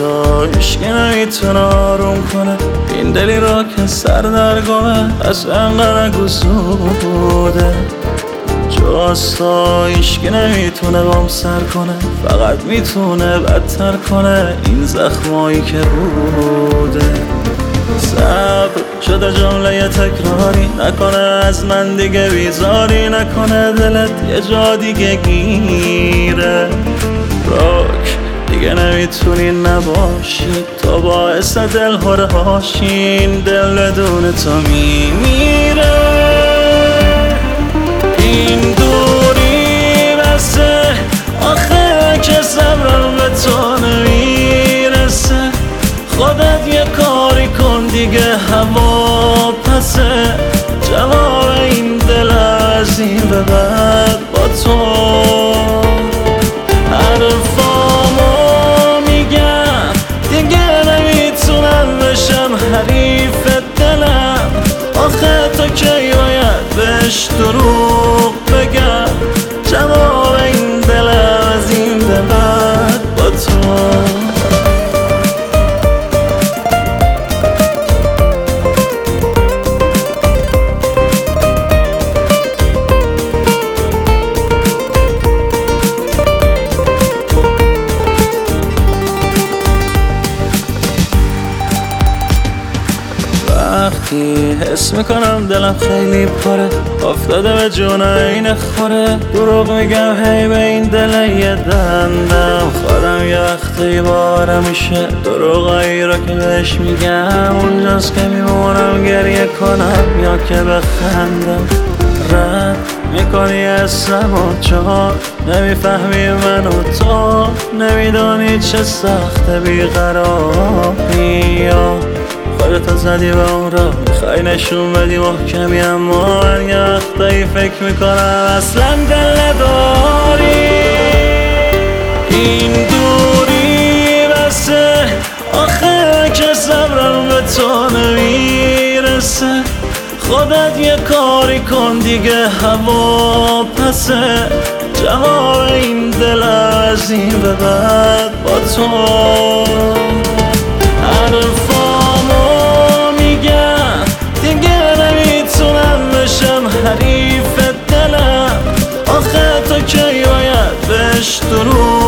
تو هیچکی نمیتونه آروم کنه این دلی را که سر در گمه از انقدر گسوده. جز تو هیچکی نمیتونه بام سر کنه، فقط میتونه بدتر کنه این زخمایی که بوده. صبر شده جمله تکراری نکنه از من دیگه بیزاری نکنه دلت یه جا دیگه گیره. راک دیگه نمیتونی نباشی تو باعث دل هاشین دل بدون تو میمیره. این دوری بسه آخه که صبرم به تو نمیرسه. خودت یه کاری کن دیگه هوا پسه. جواب این دل از این به بعد با تو. حرفامو میگم دیگه نمیتونم بشم حریف دلم. آخه تو کی باید بهش دروغ بگم. جواب این دل از این به بعد با تو. وقتی حس میکنم دلم خیلی پره افتاده به جون این خوره. دروغ میگم هی به این دل یه دندم خودم یه وقتی بارم میشه. دروغایی را که بهش میگم اونجاست که میمونم گریه کنم یا که بخندم. رد میکنی اسمو چون نمیفهمی من و تو نمیدانی چه سخت بیقراری. خودتو زدی به اون را میخوای نشون بدی محکمی اما من یه وقتایی فکر میکنم اصلا دل نداری. این دوری بسه آخه که صبرم به تو نمیرسه. خودت یه کاری کن دیگه هوا پسه. جواب این دل از این به بعد با تو. حریف دلم آخه تو کی باید بهش دروغ